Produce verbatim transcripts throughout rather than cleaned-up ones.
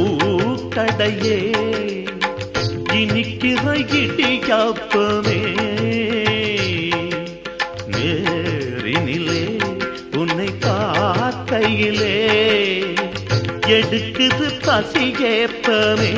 பூக்கடையே இனிக்கிற இடியாப்பமே நேரினிலே உன்னை பார்க்கையிலே எடுக்குது பசியேப்பமே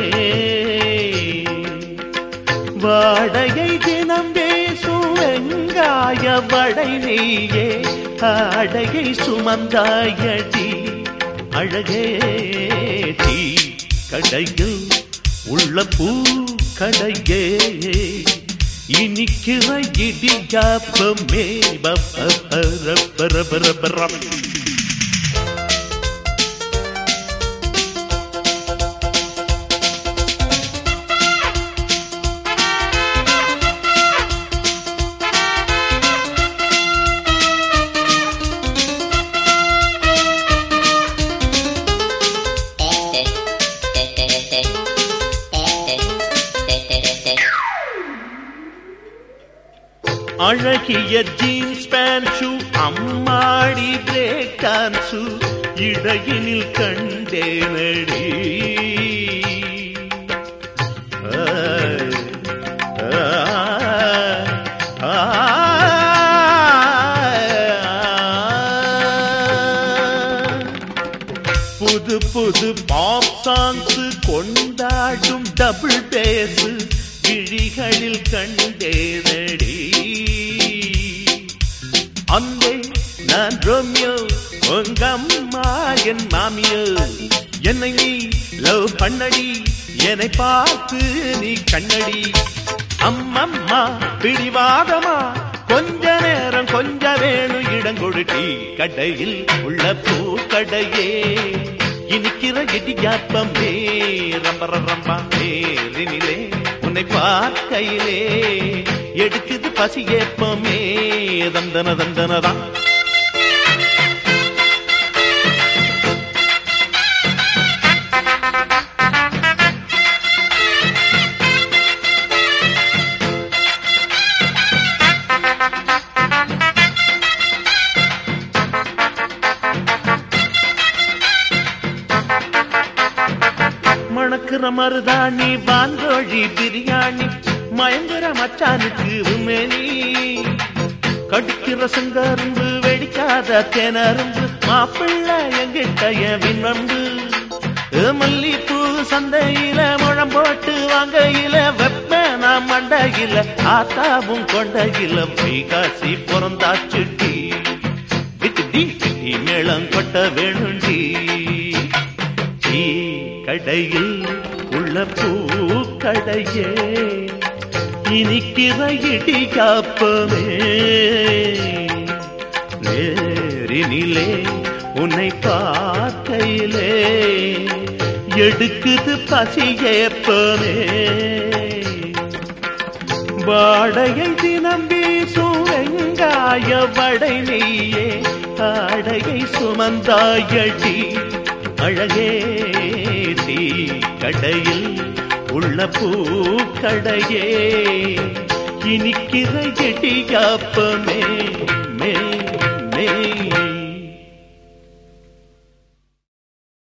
வாடையை தினம் பேசும் வெங்காய வடை நீயே ஆடையை சுமந்தாயடி அழகே தீ கடையில் உள்ள பூ கடையே இனிக்கிற இடியாப்பமே பரபரபரபரம் அழகிய ஜீன்ஸ் பேண்ட் ஷூ அம்மாடி பிரேக் டான்ஸு இடையினில் கண்டேனடி புது புது பாப் சாங்ஸ் கொண்டாடும் டபுள் பேஸ் விழிகளில் கண்டேனடி அந்தே நான் ரோமியோ உங்கம்மா என் மாமியோ என்னை நீ லவ் பண்ணடி என்னை பார்த்து நீ கண்ணடி அம்மம்மா பிடிவாதமா கொஞ்ச நேரம் கொஞ்ச வேணும் இடங்கொடுட்டி கடையில் உள்ள பூக்கடையே இனிக்கிற இடியாப்பமே ரம்பர ரம்பா மேலினிலே உன்னை பார்க்கையிலே எடுக்குது பசியேப்பமே தந்தன தந்தனதான் மணக்குற மருதாணி வான்கோழி பிரியாணி மயங்குற மச்சானுக்கு உமேனி கடிக்கிற செங்கரும்பு வெடிக்காத தேனரும்பு மாப்பிள்ளை எங்கிட்ட விண்ணம்பு மல்லிப்பூ சந்தையில முழம் போட்டு வாங்கையில வெப்ப நான் மண்டையில ஆத்தாவும் கொண்டையில வைகாசி பிறந்தாச்சுட்டி விட்டுடி விட்டி மேளம் கொட்ட வேணுண்டி கடையில் உள்ள பூக்கடையே இனிக்கிற இடியாப்பமே நேரினிலே உன்னை பார்க்கையிலே எடுக்குது பசியேப்பமே வாடையை தினம் வீசும் வெங்காய வடை நீயே ஆடையை சுமந்தாயடி அழகே தீ கடையில் உள்ள பூக்கடையே இனிக்கிற இடியாப்பமே மே மே